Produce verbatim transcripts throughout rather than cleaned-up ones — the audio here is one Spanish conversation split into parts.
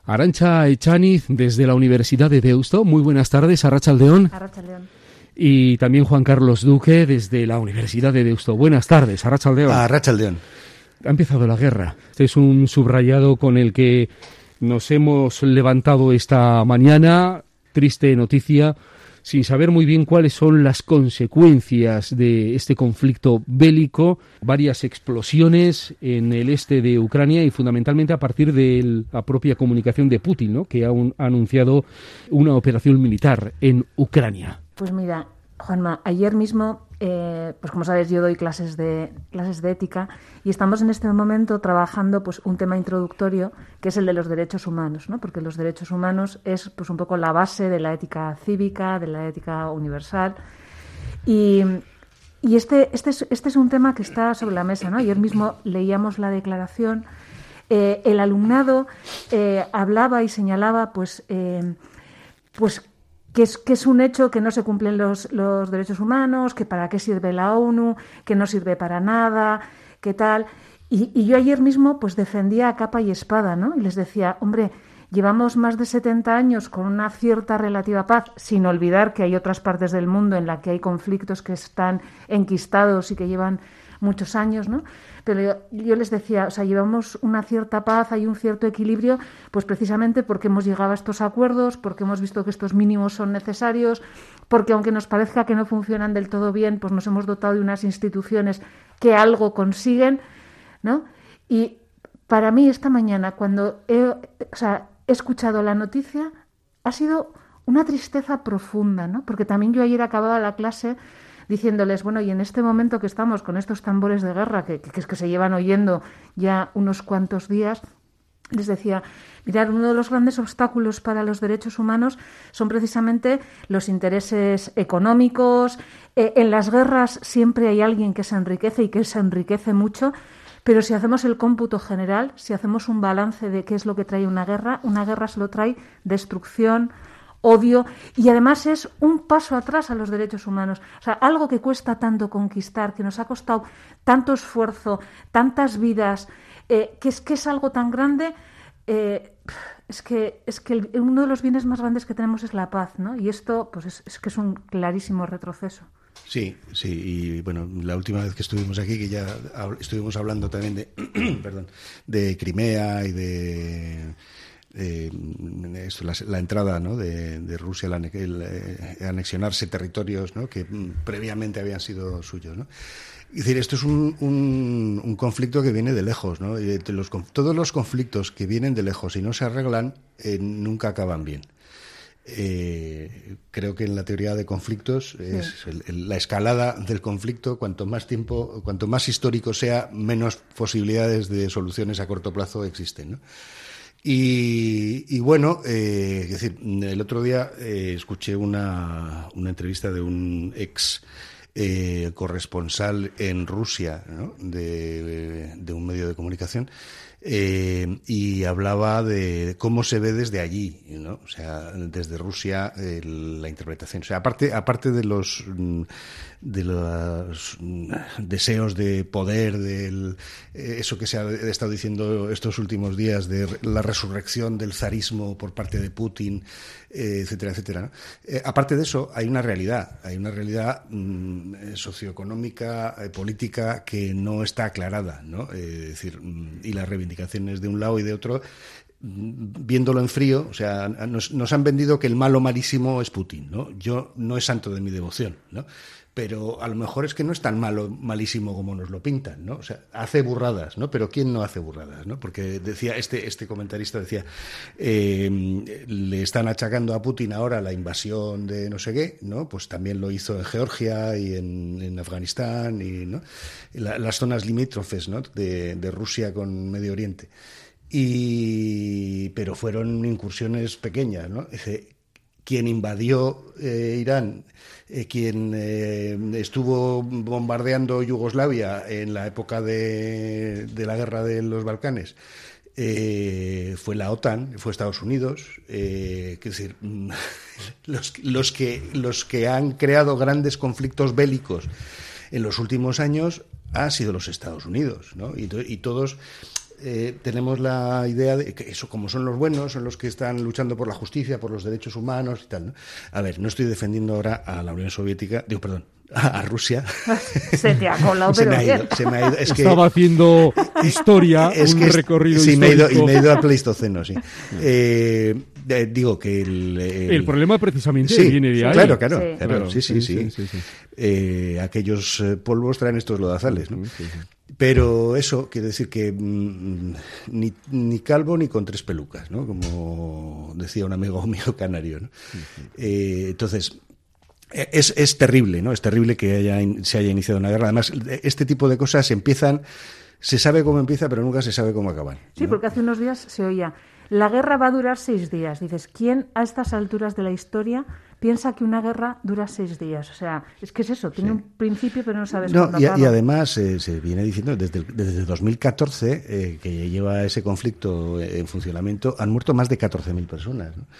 Arantxa Echaniz, desde la Universidad de Deusto. Muy buenas tardes, Arratsaldeon. Arratsaldeon. Y también Juan Carlos Duque, desde la Universidad de Deusto. Buenas tardes, Arratsaldeon. Arratsaldeon. Ha empezado la guerra. Este es un subrayado con el que nos hemos levantado esta mañana. Triste noticia, sin saber muy bien cuáles son las consecuencias de este conflicto bélico. Varias explosiones en el este de Ucrania y fundamentalmente a partir de la propia comunicación de Putin, ¿no?, que ha, un, ha anunciado una operación militar en Ucrania. Pues mira, Juanma, ayer mismo, eh, pues como sabes, yo doy clases de clases de ética y estamos en este momento trabajando pues un tema introductorio que es el de los derechos humanos, ¿no? Porque los derechos humanos es pues un poco la base de la ética cívica, de la ética universal y, y este, este, es, este es un tema que está sobre la mesa, ¿no? Ayer mismo leíamos la declaración, eh, el alumnado eh, hablaba y señalaba pues, eh, pues Que es, que es un hecho que no se cumplen los, los derechos humanos, que para qué sirve la ONU, que no sirve para nada, que tal. Y, y yo ayer mismo pues defendía a capa y espada, ¿no? Y les decía, hombre, llevamos más de setenta años con una cierta relativa paz, sin olvidar que hay otras partes del mundo en las que hay conflictos que están enquistados y que llevan muchos años, ¿no? Pero yo, yo les decía, o sea, llevamos una cierta paz, hay un cierto equilibrio, pues precisamente porque hemos llegado a estos acuerdos, porque hemos visto que estos mínimos son necesarios, porque aunque nos parezca que no funcionan del todo bien, pues nos hemos dotado de unas instituciones que algo consiguen, ¿no? Y para mí esta mañana, cuando he, o sea, he escuchado la noticia, ha sido una tristeza profunda, ¿no? Porque también yo ayer acababa la clase diciéndoles, bueno, y en este momento que estamos con estos tambores de guerra que, que, que se llevan oyendo ya unos cuantos días, les decía, mirad, uno de los grandes obstáculos para los derechos humanos son precisamente los intereses económicos. Eh, en las guerras siempre hay alguien que se enriquece y que se enriquece mucho, pero si hacemos el cómputo general, si hacemos un balance de qué es lo que trae una guerra, una guerra solo trae destrucción, odio, y además es un paso atrás a los derechos humanos. O sea, algo que cuesta tanto conquistar, que nos ha costado tanto esfuerzo, tantas vidas, eh, que, es, que es algo tan grande, eh, es que, es que el, uno de los bienes más grandes que tenemos es la paz, ¿no? Y esto pues es, es que es un clarísimo retroceso. Sí, sí, y bueno, la última vez que estuvimos aquí, que ya estuvimos hablando también de, perdón, de Crimea y de... Eh, esto, la, la entrada, ¿no?, de, de Rusia, el, el, el anexionarse territorios, ¿no?, que mm, previamente habían sido suyos, ¿no? Es decir, esto es un, un, un conflicto que viene de lejos, ¿no? Y de los, todos los conflictos que vienen de lejos y no se arreglan eh, nunca acaban bien. Eh, creo que en la teoría de conflictos es sí. el, el, la escalada del conflicto, cuanto más tiempo, cuanto más histórico sea, menos posibilidades de soluciones a corto plazo existen, ¿no? Y, y bueno, eh, es decir, el otro día eh, escuché una, una entrevista de un ex eh, corresponsal en Rusia, ¿no?, de, de un medio de comunicación, eh, y hablaba de cómo se ve desde allí, ¿no? O sea, desde Rusia eh, la interpretación. O sea, aparte, aparte de los de los deseos de poder, de eso que se ha estado diciendo estos últimos días, de la resurrección del zarismo por parte de Putin, eh, etcétera, etcétera, ¿no? Eh, aparte de eso, hay una realidad, hay una realidad mmm, socioeconómica, eh, política, que no está aclarada, ¿no? Eh, es decir, y las reivindicaciones de un lado y de otro, viéndolo en frío, o sea, nos, nos han vendido que el malo malísimo es Putin, ¿no? Yo no es santo de mi devoción, ¿no? Pero a lo mejor es que no es tan malo, malísimo como nos lo pintan, ¿no? O sea, hace burradas, ¿no? Pero ¿quién no hace burradas, no? Porque decía, este, este comentarista decía, eh, le están achacando a Putin ahora la invasión de no sé qué, ¿no? Pues también lo hizo en Georgia y en, en Afganistán, y, ¿no?, La, las zonas limítrofes, ¿no?, de, de Rusia con Medio Oriente. Y, pero fueron incursiones pequeñas, ¿no? Dice, quien invadió eh, Irán, eh, quien eh, estuvo bombardeando Yugoslavia en la época de, de la guerra de los Balcanes, eh, fue la OTAN, fue Estados Unidos. Eh, es decir, los, los, que, los que han creado grandes conflictos bélicos en los últimos años han sido los Estados Unidos, ¿no? Y, y todos... eh, tenemos la idea de que eso, como son los buenos, son los que están luchando por la justicia, por los derechos humanos y tal, ¿no? A ver, no estoy defendiendo ahora a la Unión Soviética, digo, perdón, a Rusia. Se te ha colado, se pero me ha ido, bien. se me ha ido. Es que, Estaba haciendo historia, es un que es, recorrido sí, histórico. Me he, ido, y me he ido al Pleistoceno, sí. Eh, eh, digo que el, el... El problema precisamente sí, viene de ahí. Claro, claro, Sí. claro, Claro, sí, sí, sí. sí, sí, sí. Eh, aquellos eh, polvos traen estos lodazales, ¿no? Sí, sí. Pero eso quiere decir que mmm, ni, ni calvo ni con tres pelucas, ¿no? Como decía un amigo mío canario, ¿no? Eh, entonces... Es, es terrible, ¿no? Es terrible que haya, se haya iniciado una guerra. Además, este tipo de cosas empiezan, se sabe cómo empieza, pero nunca se sabe cómo acaban, ¿no? Sí, porque hace unos días se oía, la guerra va a durar seis días. Dices, ¿quién a estas alturas de la historia piensa que una guerra dura seis días? O sea, es que es eso, tiene sí. un principio, pero no sabes no, cuándo y, acaba. Y además eh, se viene diciendo desde, el, desde dos mil catorce, eh, que lleva ese conflicto en funcionamiento, han muerto más de catorce mil personas, ¿no?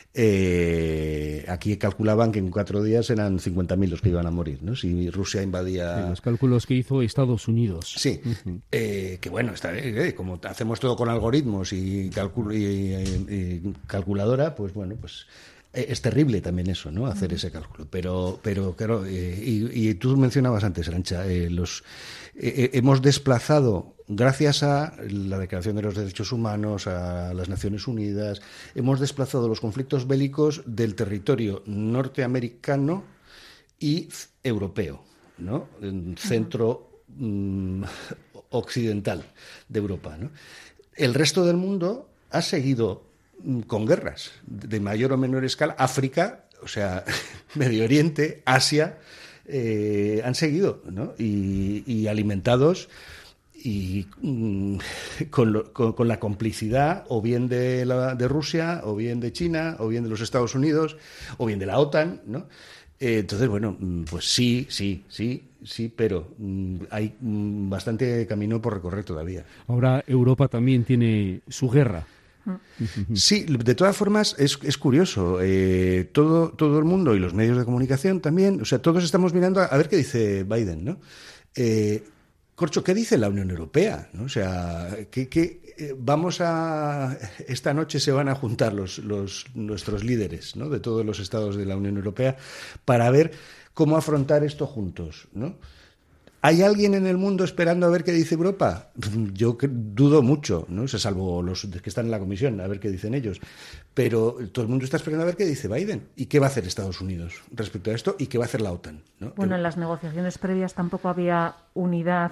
Eh, aquí calculaban que en cuatro días eran cincuenta mil los que iban a morir, ¿no? Si Rusia invadía... Sí, los cálculos que hizo Estados Unidos. Sí, uh-huh. eh, que bueno, está, eh, como hacemos todo con algoritmos y, calcul- y, y, y calculadora, pues bueno, pues eh, es terrible también eso, ¿no? Hacer uh-huh. ese cálculo. Pero, pero claro, eh, y, y tú mencionabas antes, Arantxa, eh, los eh, hemos desplazado... Gracias a la Declaración de los Derechos Humanos, a las Naciones Unidas, hemos desplazado los conflictos bélicos del territorio norteamericano y europeo, ¿no? En centro mm, occidental de Europa, ¿no? El resto del mundo ha seguido mm, con guerras de mayor o menor escala. África, o sea, Medio Oriente, Asia, eh, han seguido, ¿no? Y, y alimentados... y mmm, con, lo, con, con la complicidad o bien de, la, de Rusia, o bien de China, o bien de los Estados Unidos, o bien de la OTAN, ¿no? Eh, entonces, bueno, pues sí, sí, sí, sí, pero mmm, hay mmm, bastante camino por recorrer todavía. Ahora Europa también tiene su guerra. Sí, de todas formas es, es curioso, eh, todo, todo el mundo y los medios de comunicación también, o sea, todos estamos mirando a, a ver qué dice Biden, ¿no? Eh, Corcho, ¿qué dice la Unión Europea? ¿No? O sea, ¿qué, qué, eh, vamos a... Esta noche se van a juntar los, los, nuestros líderes, ¿no? De todos los estados de la Unión Europea para ver cómo afrontar esto juntos, ¿no? ¿Hay alguien en el mundo esperando a ver qué dice Europa? Yo dudo mucho, ¿no? O sea, salvo los que están en la Comisión, a ver qué dicen ellos. Pero todo el mundo está esperando a ver qué dice Biden. ¿Y qué va a hacer Estados Unidos respecto a esto? ¿Y qué va a hacer la OTAN? ¿No? Bueno, en las negociaciones previas tampoco había unidad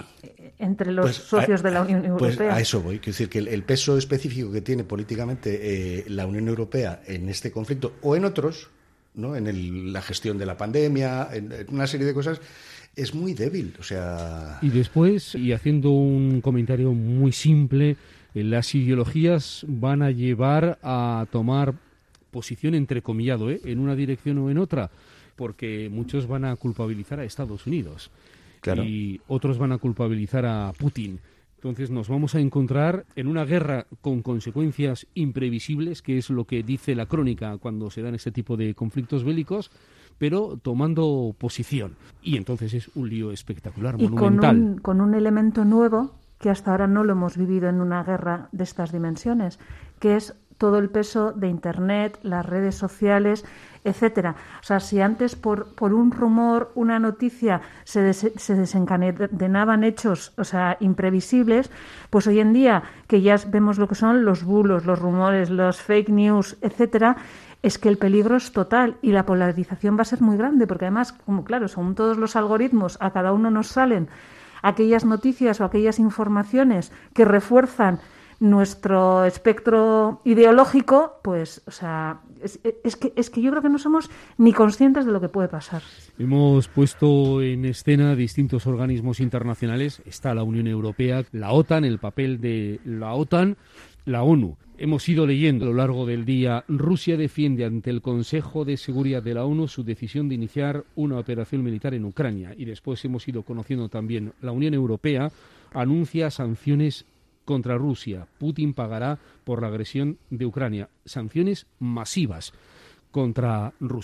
entre los pues socios a, de la Unión Europea. Pues a eso voy. Quiero decir que el, el peso específico que tiene políticamente eh, la Unión Europea en este conflicto o en otros, ¿no? En el, la gestión de la pandemia, en, en una serie de cosas... es muy débil, o sea... Y después, y haciendo un comentario muy simple, las ideologías van a llevar a tomar posición entrecomillado, ¿eh? En una dirección o en otra, porque muchos van a culpabilizar a Estados Unidos. Claro. Y otros van a culpabilizar a Putin. Entonces nos vamos a encontrar en una guerra con consecuencias imprevisibles, que es lo que dice la crónica cuando se dan este tipo de conflictos bélicos, pero tomando posición. Y entonces es un lío espectacular, y monumental. Con un, con un elemento nuevo que hasta ahora no lo hemos vivido en una guerra de estas dimensiones, que es todo el peso de Internet, las redes sociales, etcétera. O sea, si antes por, por un rumor, una noticia, se, des, se desencadenaban hechos, o sea, imprevisibles, pues hoy en día, que ya vemos lo que son los bulos, los rumores, los fake news, etcétera, es que el peligro es total y la polarización va a ser muy grande, porque además, como claro, según todos los algoritmos, a cada uno nos salen aquellas noticias o aquellas informaciones que refuerzan nuestro espectro ideológico, pues, o sea, es, es, que, es que yo creo que no somos ni conscientes de lo que puede pasar. Hemos puesto en escena distintos organismos internacionales. Está la Unión Europea, la OTAN, el papel de la OTAN, la ONU. Hemos ido leyendo a lo largo del día, Rusia defiende ante el Consejo de Seguridad de la ONU su decisión de iniciar una operación militar en Ucrania. Y después hemos ido conociendo también, la Unión Europea anuncia sanciones contra Rusia. Putin pagará por la agresión de Ucrania. Sanciones masivas contra Rusia.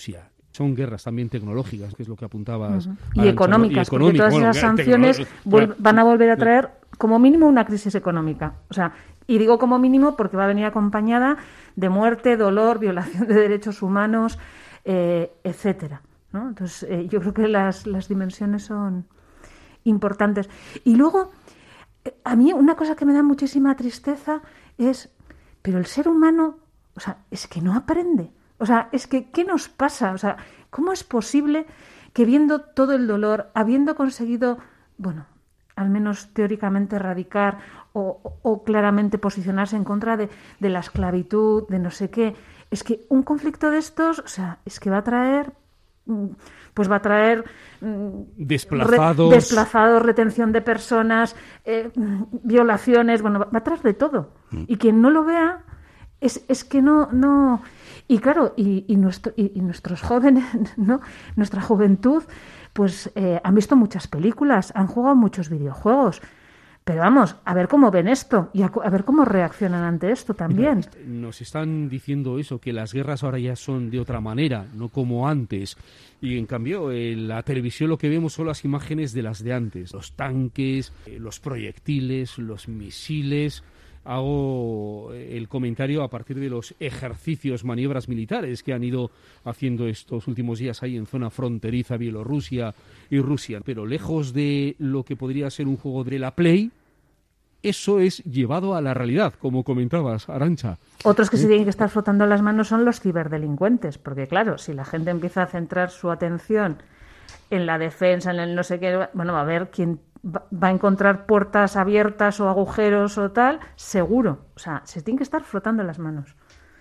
Son guerras también tecnológicas, que es lo que apuntabas. Uh-huh. Y económicas, y porque todas bueno, esas sanciones vol- van a volver a traer como mínimo una crisis económica. O sea, y digo como mínimo porque va a venir acompañada de muerte, dolor, violación de derechos humanos, eh, etcétera, ¿no? Entonces, eh, yo creo que las, las dimensiones son importantes. Y luego, eh, a mí una cosa que me da muchísima tristeza es, pero el ser humano, o sea, es que no aprende. O sea, es que, ¿qué nos pasa? O sea, ¿cómo es posible que viendo todo el dolor, habiendo conseguido, bueno, al menos teóricamente erradicar o, o, o claramente posicionarse en contra de, de la esclavitud, de no sé qué, es que un conflicto de estos, o sea, es que va a traer, pues va a traer desplazados, re, desplazados, retención de personas, eh, violaciones, bueno, va, va a traer de todo. Y quien no lo vea es, es que no, no. Y claro, y, y, nuestro, y, y nuestros jóvenes, ¿no? Nuestra juventud, pues eh, han visto muchas películas, han jugado muchos videojuegos. Pero vamos, a ver cómo ven esto y a, a ver cómo reaccionan ante esto también. Nos están diciendo eso, que las guerras ahora ya son de otra manera, no como antes. Y en cambio, en la televisión lo que vemos son las imágenes de las de antes. Los tanques, los proyectiles, los misiles. Hago el comentario a partir de los ejercicios, maniobras militares que han ido haciendo estos últimos días ahí en zona fronteriza Bielorrusia y Rusia. Pero lejos de lo que podría ser un juego de la Play, eso es llevado a la realidad, como comentabas, Arantxa. Otros que ¿Eh? se tienen que estar frotando las manos son los ciberdelincuentes, porque claro, si la gente empieza a centrar su atención en la defensa, en el no sé qué, bueno, va a ver quién va a encontrar puertas abiertas o agujeros o tal, seguro. O sea, se tienen que estar frotando las manos.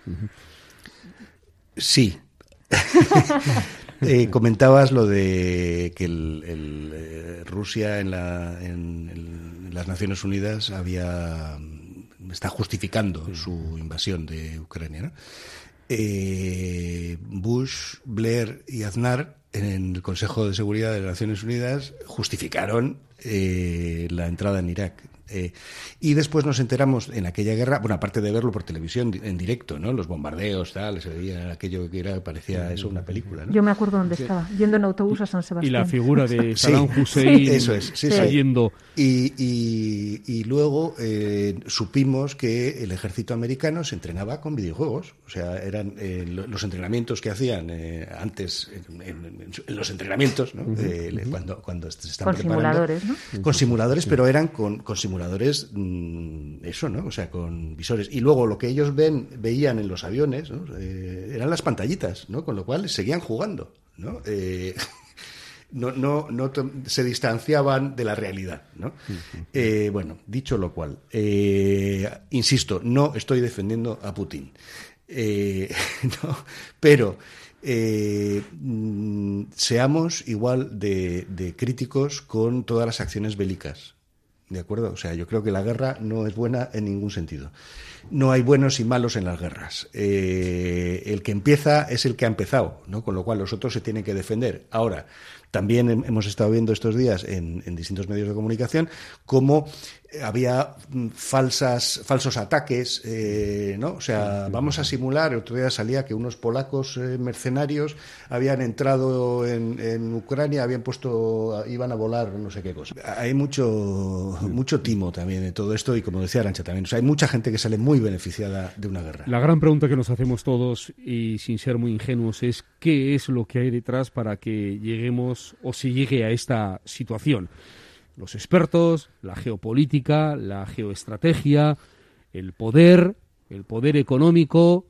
Sí. eh, comentabas lo de que el, el, eh, Rusia en, la, en, en las Naciones Unidas había está justificando su invasión de Ucrania, ¿no? Eh, Bush, Blair y Aznar en el Consejo de Seguridad de las Naciones Unidas justificaron eh, la entrada en Irak. Eh, y después nos enteramos en aquella guerra, bueno, aparte de verlo por televisión en directo, ¿no? Los bombardeos, tal, se veía aquello que era, parecía eso una película, ¿no? Yo me acuerdo dónde sí. estaba, yendo en autobús a San Sebastián. Y la figura de Saddam sí, Hussein sí, eso es, sí, cayendo. Sí. Y, y, y luego eh, supimos que el ejército americano se entrenaba con videojuegos, o sea, eran eh, los entrenamientos que hacían eh, antes, en, en, en los entrenamientos, ¿no? Uh-huh, eh, uh-huh. Cuando, cuando se están con preparando. Simuladores, ¿no? Con simuladores, pero eran con, con simuladores Mmm, eso, ¿no? O sea, con visores. Y luego lo que ellos ven, veían en los aviones, ¿no? eh, eran las pantallitas, ¿no? Con lo cual seguían jugando, ¿no? Eh, no, no, no to- se distanciaban de la realidad, ¿no? Eh, bueno, dicho lo cual, eh, insisto, no estoy defendiendo a Putin, eh, no, pero eh, mm, seamos igual de, de críticos con todas las acciones bélicas. ¿De acuerdo? O sea, yo creo que la guerra no es buena en ningún sentido. No hay buenos y malos en las guerras. Eh, el que empieza es el que ha empezado, ¿no? Con lo cual los otros se tienen que defender. Ahora, también hemos estado viendo estos días en, en distintos medios de comunicación cómo había falsas, falsos ataques, eh, ¿no? O sea, vamos a simular, el otro día salía que unos polacos eh, mercenarios habían entrado en, en Ucrania, habían puesto, iban a volar no sé qué cosa. Hay mucho, mucho timo también de todo esto y, como decía Arantxa también, o sea, hay mucha gente que sale muy beneficiada de una guerra. La gran pregunta que nos hacemos todos, y sin ser muy ingenuos, es ¿qué es lo que hay detrás para que lleguemos o se llegue a esta situación? Los expertos, la geopolítica, la geoestrategia, el poder, el poder económico,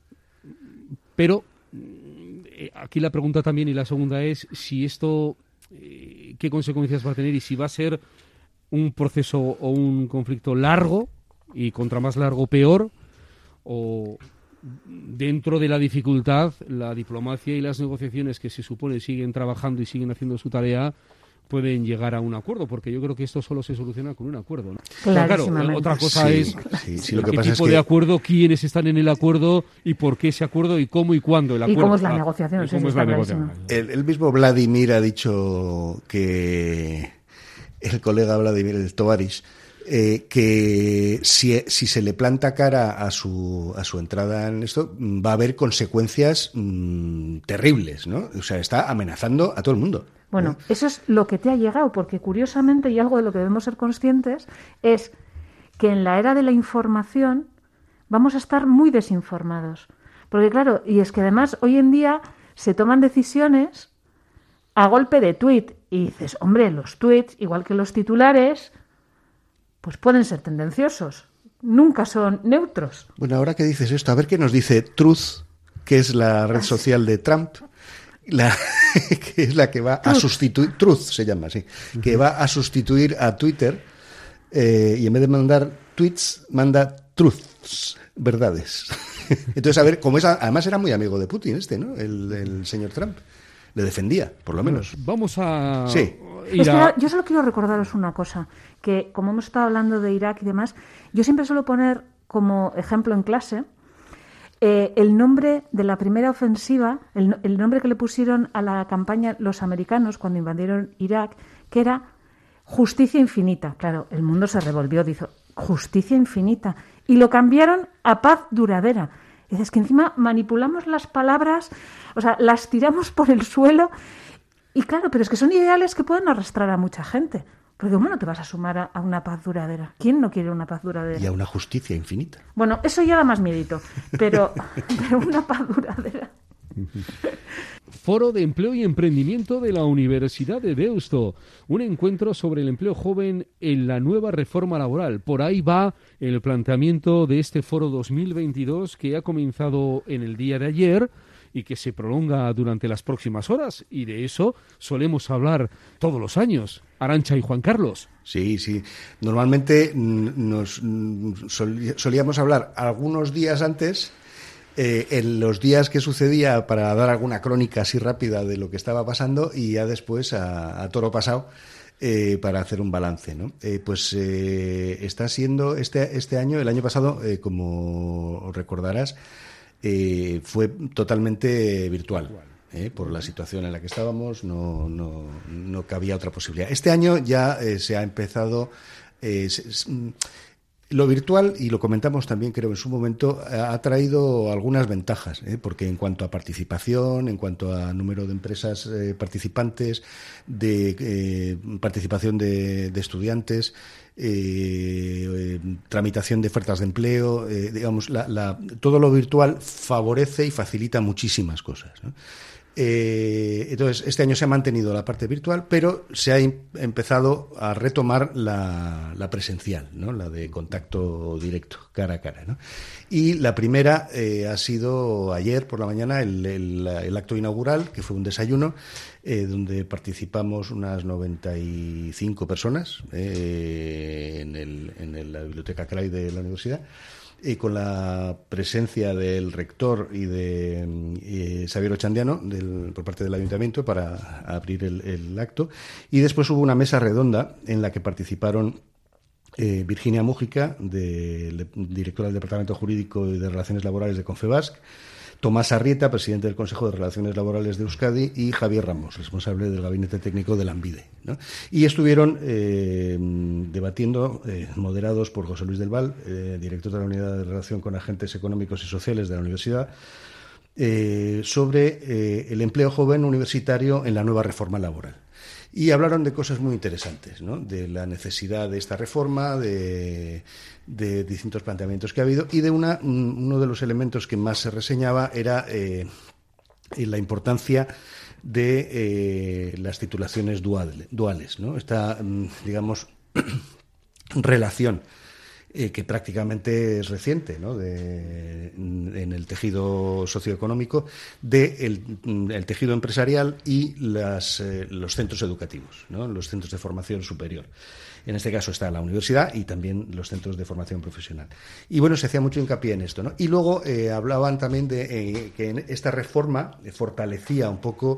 pero aquí la pregunta también y la segunda es si esto, eh, qué consecuencias va a tener y si va a ser un proceso o un conflicto largo y contra más largo peor, o dentro de la dificultad, la diplomacia y las negociaciones que se supone siguen trabajando y siguen haciendo su tarea pueden llegar a un acuerdo, porque yo creo que esto solo se soluciona con un acuerdo, ¿no? Claro, otra cosa sí, es sí, sí, lo que qué pasa tipo es que... de acuerdo, quiénes están en el acuerdo y por qué ese acuerdo y cómo y cuándo el acuerdo. Y cómo es la ah, negociación. cómo es la negociación. El, el mismo Vladimir ha dicho que el colega Vladimir el Tovarich eh, que si, si se le planta cara a su, a su entrada en esto, va a haber consecuencias mmm, terribles, ¿no? O sea, está amenazando a todo el mundo. Bueno, ¿eh? Eso es lo que te ha llegado, porque curiosamente, y algo de lo que debemos ser conscientes, es que en la era de la información vamos a estar muy desinformados. Porque claro, y es que además hoy en día se toman decisiones a golpe de tuit. Y dices, hombre, los tuits, igual que los titulares, pues pueden ser tendenciosos. Nunca son neutros. Bueno, ahora que dices esto, a ver qué nos dice Truth, que es la red social de Trump, la, que es la que va Truth. a sustituir, Truth se llama así, uh-huh. que va a sustituir a Twitter, eh, y en vez de mandar tweets, manda truths, verdades. Entonces, a ver, como es, además era muy amigo de Putin este, ¿no? El, el señor Trump. Le defendía, por lo menos. Vamos a... Sí. Es que yo solo quiero recordaros una cosa, que como hemos estado hablando de Irak y demás, yo siempre suelo poner como ejemplo en clase eh, el nombre de la primera ofensiva, el, el nombre que le pusieron a la campaña los americanos cuando invadieron Irak, que era Justicia Infinita. Claro, el mundo se revolvió, dijo, Justicia Infinita, y lo cambiaron a Paz Duradera. Y dices que encima manipulamos las palabras, o sea, las tiramos por el suelo. Y claro, pero es que son ideales que pueden arrastrar a mucha gente. Porque ¿cómo no te vas a sumar a, a una paz duradera? ¿Quién no quiere una paz duradera? Y a una justicia infinita. Bueno, eso ya da más miedito, pero, pero una paz duradera. Foro de Empleo y Emprendimiento de la Universidad de Deusto. Un encuentro sobre el empleo joven en la nueva reforma laboral. Por ahí va el planteamiento de este Foro dos mil veintidós que ha comenzado en el día de ayer y que se prolonga durante las próximas horas. Y de eso solemos hablar todos los años. Arantxa y Juan Carlos. Sí, sí. Normalmente nos solíamos hablar algunos días antes... Eh, en los días que sucedía para dar alguna crónica así rápida de lo que estaba pasando y ya después a, a toro pasado eh, para hacer un balance, ¿no? Eh, pues eh, está siendo este, este año, el año pasado, eh, como recordarás, eh, fue totalmente virtual. Eh, por la situación en la que estábamos, no, no, no cabía otra posibilidad. Este año ya eh, se ha empezado... Eh, se, se, Lo virtual, y lo comentamos también creo en su momento, ha traído algunas ventajas, ¿eh? Porque en cuanto a participación, en cuanto a número de empresas eh, participantes, de eh, participación de, de estudiantes, eh, eh, tramitación de ofertas de empleo, eh, digamos, la, la, todo lo virtual favorece y facilita muchísimas cosas, ¿no? Eh, entonces, este año se ha mantenido la parte virtual, pero se ha em- empezado a retomar la, la presencial, ¿no? La de contacto directo, cara a cara, ¿no? Y la primera eh, ha sido ayer por la mañana el, el, el acto inaugural, que fue un desayuno, eh, donde participamos unas noventa y cinco personas eh, en, el, en el, la biblioteca Cray de la universidad. Y con la presencia del rector y de eh, Xavier Ochandiano del, por parte del ayuntamiento para abrir el, el acto. Y después hubo una mesa redonda en la que participaron eh, Virginia Mújica, de, de, directora del Departamento Jurídico y de Relaciones Laborales de Confebask, Tomás Arrieta, presidente del Consejo de Relaciones Laborales de Euskadi, y Javier Ramos, responsable del Gabinete Técnico de Lanbide, ¿no? Y estuvieron eh, debatiendo, eh, moderados por José Luis del Val, eh, director de la Unidad de Relación con Agentes Económicos y Sociales de la Universidad, eh, sobre eh, el empleo joven universitario en la nueva reforma laboral. Y hablaron de cosas muy interesantes, ¿no? De la necesidad de esta reforma, de, de distintos planteamientos que ha habido, y de una uno de los elementos que más se reseñaba era eh, la importancia de eh, las titulaciones dual, duales, ¿no? Esta, digamos, relación Eh, que prácticamente es reciente, ¿no? De, en el tejido socioeconómico, del de el tejido empresarial y las, eh, los centros educativos, ¿no? Los centros de formación superior. En este caso está la universidad y también los centros de formación profesional. Y bueno, se hacía mucho hincapié en esto, ¿no? Y luego eh, hablaban también de eh, que en esta reforma fortalecía un poco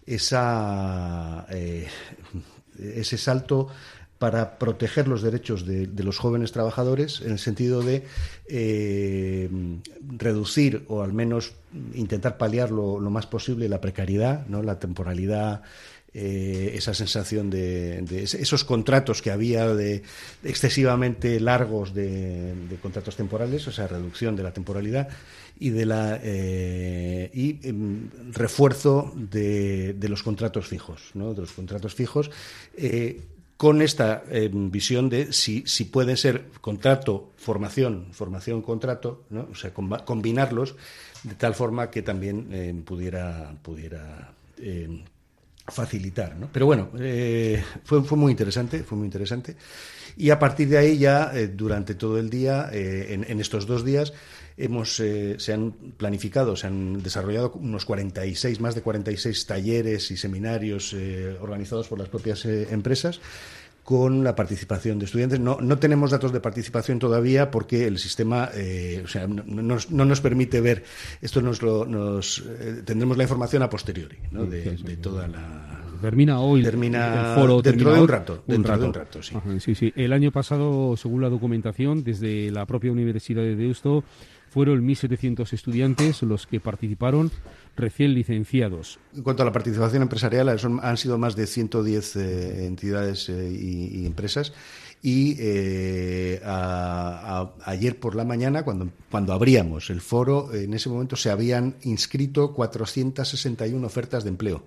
esa, eh, ese salto para proteger los derechos de, de los jóvenes trabajadores, en el sentido de eh, reducir o al menos intentar paliar lo, lo más posible la precariedad, ¿no? La temporalidad eh, esa sensación de, de esos contratos que había de, de excesivamente largos de, de contratos temporales, o sea, reducción de la temporalidad y de la eh, y eh, refuerzo de, de los contratos fijos, ¿no? De los contratos fijos eh, con esta eh, visión de si, si puede ser contrato, formación, formación, contrato, ¿no? O sea, com- combinarlos de tal forma que también eh, pudiera pudiera eh, facilitar, ¿no? Pero bueno, eh, fue, fue muy interesante, fue muy interesante. Y a partir de ahí ya, eh, durante todo el día, eh, en, en estos dos días, hemos eh, se han planificado, se han desarrollado unos cuarenta y seis, más de cuarenta y seis talleres y seminarios eh, organizados por las propias eh, empresas, con la participación de estudiantes. No, no tenemos datos de participación todavía porque el sistema eh, o sea, no, no, nos, no nos permite ver. Esto nos lo nos eh, tendremos la información a posteriori, ¿no? de, de toda la. Termina hoy termina el foro. Dentro de un rato. Un Dentro rato. de un rato, sí. Ajá, sí, sí. El año pasado, según la documentación, desde la propia Universidad de Deusto, fueron mil setecientos estudiantes los que participaron, recién licenciados. En cuanto a la participación empresarial, son, han sido más de ciento diez eh, entidades eh, y, y empresas. Y eh, a, a, ayer por la mañana, cuando, cuando abríamos el foro, en ese momento se habían inscrito cuatrocientas sesenta y una ofertas de empleo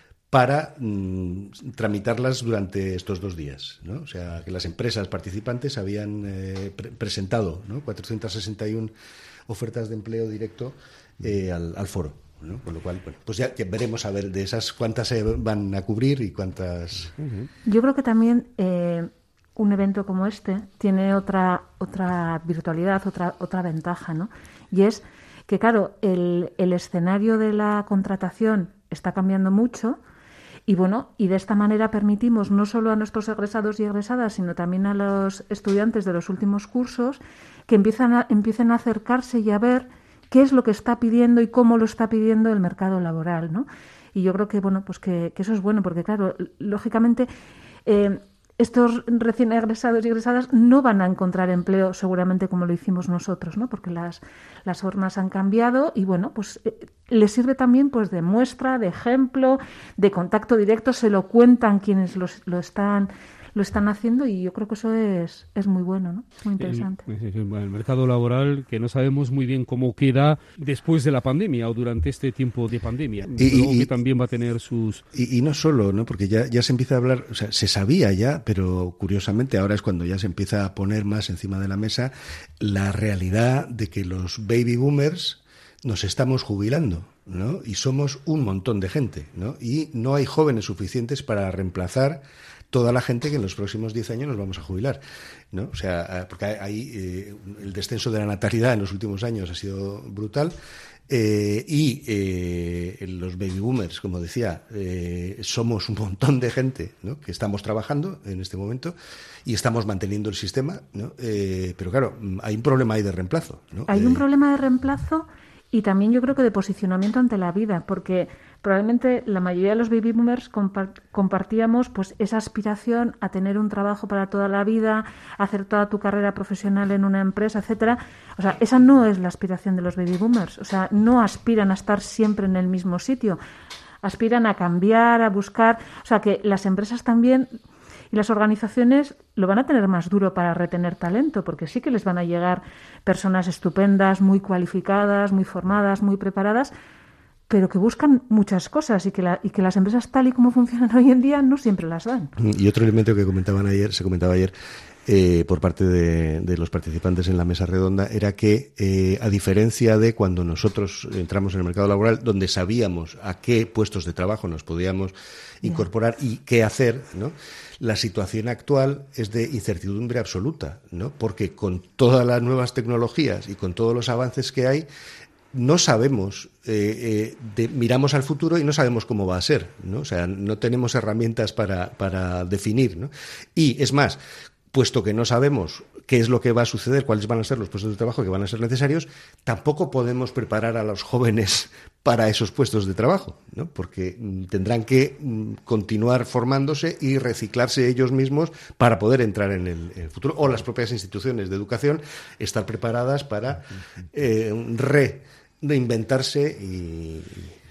para mm, tramitarlas durante estos dos días, ¿no? O sea, que las empresas participantes habían eh, pre- presentado, ¿no? cuatrocientas sesenta y una ofertas de empleo directo eh, al, al foro, ¿no? Con lo cual, bueno, pues ya, ya veremos a ver de esas cuántas se van a cubrir y cuántas. Yo creo que también eh, un evento como este tiene otra otra virtualidad, otra otra ventaja, ¿no? Y es que, claro, el, el escenario de la contratación está cambiando mucho. Y bueno, y de esta manera permitimos no solo a nuestros egresados y egresadas, sino también a los estudiantes de los últimos cursos que empiezan a, empiecen a acercarse y a ver qué es lo que está pidiendo y cómo lo está pidiendo el mercado laboral, ¿no? Y yo creo que bueno, pues que, que eso es bueno, porque claro, lógicamente eh, estos recién egresados y egresadas no van a encontrar empleo seguramente como lo hicimos nosotros, ¿no? Porque las, las formas han cambiado y bueno, pues eh, les sirve también pues de muestra, de ejemplo, de contacto directo, se lo cuentan quienes los, lo están lo están haciendo y yo creo que eso es, es muy bueno, ¿no? Muy interesante. El, el mercado laboral que no sabemos muy bien cómo queda después de la pandemia o durante este tiempo de pandemia. Y, Luego y, que también va a tener sus... Y, y no solo, ¿no? Porque ya, ya se empieza a hablar, o sea, se sabía ya, pero curiosamente ahora es cuando ya se empieza a poner más encima de la mesa la realidad de que los baby boomers nos estamos jubilando, ¿no? Y somos un montón de gente, ¿no? Y no hay jóvenes suficientes para reemplazar toda la gente que en los próximos diez años nos vamos a jubilar, ¿no? O sea, porque hay eh, el descenso de la natalidad en los últimos años ha sido brutal eh, y eh, los baby boomers, como decía, eh, somos un montón de gente, ¿no? Que estamos trabajando en este momento y estamos manteniendo el sistema, ¿no? Eh, pero claro, hay un problema ahí de reemplazo, ¿no? Hay eh, un problema de reemplazo y también yo creo que de posicionamiento ante la vida, porque probablemente la mayoría de los baby boomers compart- compartíamos pues esa aspiración a tener un trabajo para toda la vida, a hacer toda tu carrera profesional en una empresa, etcétera. O sea, esa no es la aspiración de los baby boomers. O sea, no aspiran a estar siempre en el mismo sitio. Aspiran a cambiar, a buscar. O sea, que las empresas también y las organizaciones lo van a tener más duro para retener talento, porque sí que les van a llegar personas estupendas, muy cualificadas, muy formadas, muy preparadas, pero que buscan muchas cosas y que, la, y que las empresas tal y como funcionan hoy en día no siempre las dan. Y otro elemento que comentaban ayer, se comentaba ayer eh, por parte de, de los participantes en la mesa redonda, era que eh, a diferencia de cuando nosotros entramos en el mercado laboral, donde sabíamos a qué puestos de trabajo nos podíamos incorporar yeah. y qué hacer, ¿no? La situación actual es de incertidumbre absoluta, ¿no? Porque con todas las nuevas tecnologías y con todos los avances que hay, no sabemos, eh, eh, de, miramos al futuro y no sabemos cómo va a ser, ¿no? O sea, no tenemos herramientas para, para definir, ¿no? Y es más, puesto que no sabemos qué es lo que va a suceder, cuáles van a ser los puestos de trabajo que van a ser necesarios, tampoco podemos preparar a los jóvenes para esos puestos de trabajo, ¿no? Porque mm, tendrán que mm, continuar formándose y reciclarse ellos mismos para poder entrar en el, en el futuro, o las propias instituciones de educación estar preparadas para eh, re, reinventarse y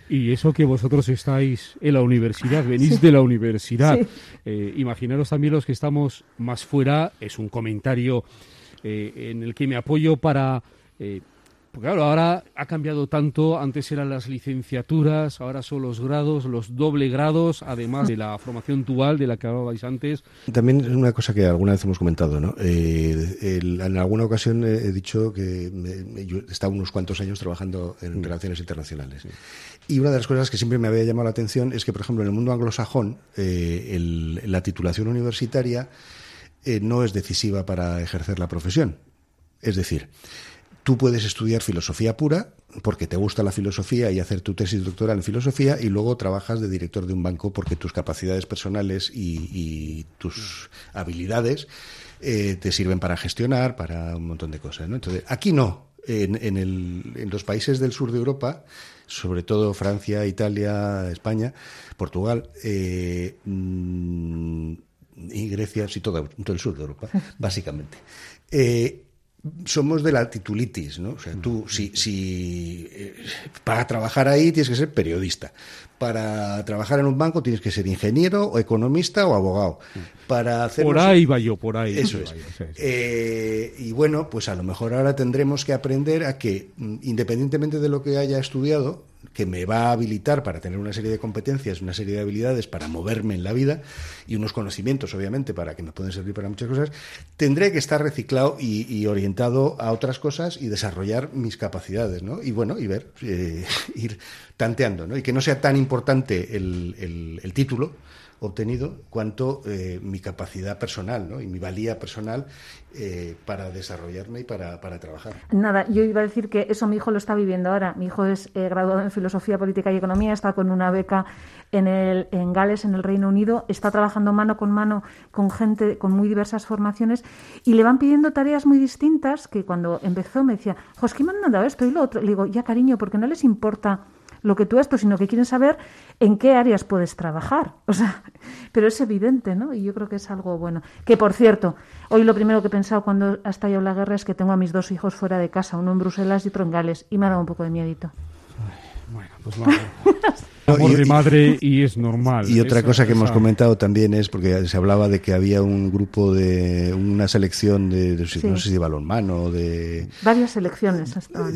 Y eso que vosotros estáis en la universidad, venís sí. de la universidad. Sí. Eh, imaginaros también los que estamos más fuera, es un comentario eh, en el que me apoyo para... Eh, porque claro, ahora ha cambiado tanto, antes eran las licenciaturas, ahora son los grados, los doble grados, además de la formación dual de la que hablabais antes. También es una cosa que alguna vez hemos comentado, ¿no? Eh, el, en alguna ocasión he dicho que me, yo he estado unos cuantos años trabajando en mm. relaciones internacionales. Sí. Y una de las cosas que siempre me había llamado la atención es que, por ejemplo, en el mundo anglosajón, eh, el, la titulación universitaria eh, no es decisiva para ejercer la profesión. Es decir, tú puedes estudiar filosofía pura porque te gusta la filosofía y hacer tu tesis doctoral en filosofía y luego trabajas de director de un banco porque tus capacidades personales y, y tus habilidades eh, te sirven para gestionar, para un montón de cosas, ¿no? Entonces, aquí no. En, en, el, en los países del sur de Europa, sobre todo Francia, Italia, España, Portugal eh, y Grecia, sí, todo, todo el sur de Europa, básicamente. Eh, Somos de la titulitis, ¿no? O sea, tú, si, si eh, para trabajar ahí tienes que ser periodista. Para trabajar en un banco tienes que ser ingeniero o economista o abogado. Para hacer por ahí va yo, por ahí. Eso es. Eh, y bueno, pues a lo mejor ahora tendremos que aprender a que, independientemente de lo que haya estudiado, que me va a habilitar para tener una serie de competencias, una serie de habilidades para moverme en la vida y unos conocimientos, obviamente, para que me pueden servir para muchas cosas, tendré que estar reciclado y, y orientado a otras cosas y desarrollar mis capacidades, ¿no? Y bueno, y ver, eh, ir tanteando, ¿no? Y que no sea tan importante el, el, el título obtenido cuanto eh, mi capacidad personal, ¿no? Y mi valía personal eh, para desarrollarme y para, para trabajar. Nada, yo iba a decir que eso mi hijo lo está viviendo ahora. Mi hijo es eh, graduado en Filosofía, Política y Economía, está con una beca en, el, en Gales, en el Reino Unido, está trabajando mano con mano con gente con muy diversas formaciones y le van pidiendo tareas muy distintas que cuando empezó me decía, jo, es que me han mandado esto y lo otro. Le digo, ya cariño, porque no les importa lo que tú esto, sino que quieren saber en qué áreas puedes trabajar. O sea, pero es evidente, ¿no? Y yo creo que es algo bueno. Que, por cierto, hoy lo primero que he pensado cuando ha estallado la guerra es que tengo a mis dos hijos fuera de casa, uno en Bruselas y otro en Gales, y me ha dado un poco de miedito. Ay, bueno, pues nada. Amor de madre y es normal. Y otra esa, cosa que esa... hemos comentado también es, porque se hablaba de que había un grupo de, una selección de, de sí. no sé si de balonmano, de... Varias selecciones estaban.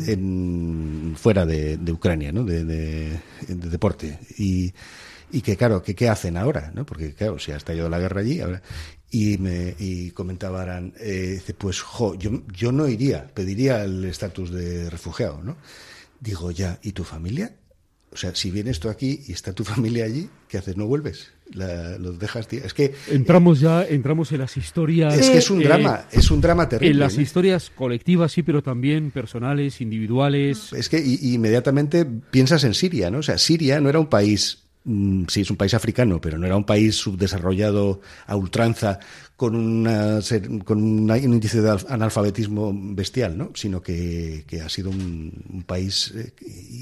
En, fuera de, de Ucrania, ¿no? De, de, de deporte. Y, y que, claro, que qué hacen ahora, ¿no? Porque, claro, si ha estallado la guerra allí, ahora... Y me y comentaba Aran, eh, dice, pues, jo, yo, yo no iría, pediría el estatus de refugiado, ¿no? Digo, ya, ¿y tu familia? O sea, si vienes tú aquí y está tu familia allí, ¿qué haces? ¿No vuelves? La, ¿Los dejas? Tío? Es que entramos ya, entramos en las historias. Es que es un drama, eh, es un drama terrible. En las ¿eh? historias colectivas, sí, pero también personales, individuales. Es que y, y inmediatamente piensas en Siria, ¿no? O sea, Siria no era un país, mmm, sí, es un país africano, pero no era un país subdesarrollado a ultranza con, una, con una, un índice de analfabetismo bestial, ¿no? Sino que, que ha sido un, un país eh,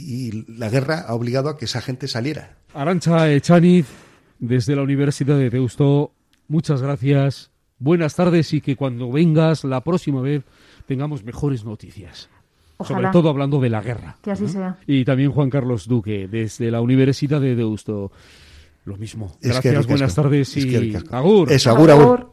y la guerra ha obligado a que esa gente saliera. Arantxa Echaniz, desde la Universidad de Deusto, muchas gracias, buenas tardes y que cuando vengas la próxima vez tengamos mejores noticias. Ojalá. Sobre todo hablando de la guerra. Que así ¿no? sea. Y también Juan Carlos Duque, desde la Universidad de Deusto. Lo mismo. Gracias, buenas tardes y es que agur. Eso, agur, agur.